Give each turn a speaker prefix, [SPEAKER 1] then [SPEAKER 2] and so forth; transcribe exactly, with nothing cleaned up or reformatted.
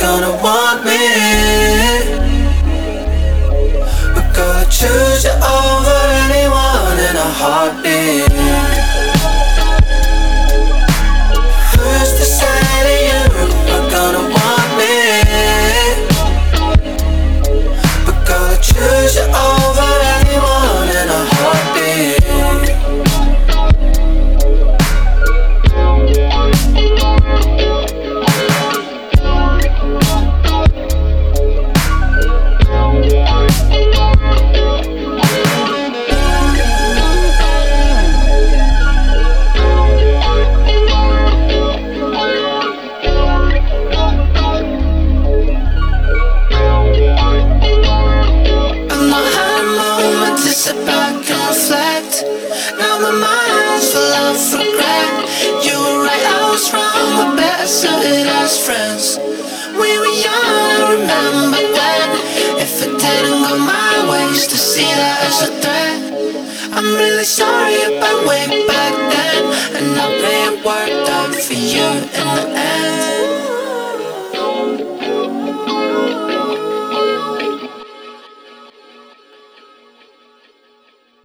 [SPEAKER 1] gonna want me. But girl, I choose you over anyone in a heartbeat. Who's to say that you are gonna want me? But girl, I choose you over anyone in a heartbeat. Suited as friends. We were young, I remember when. If it didn't go my way, used to see that as a threat. I'm really sorry about way back then, and I may have worked out for you in the end.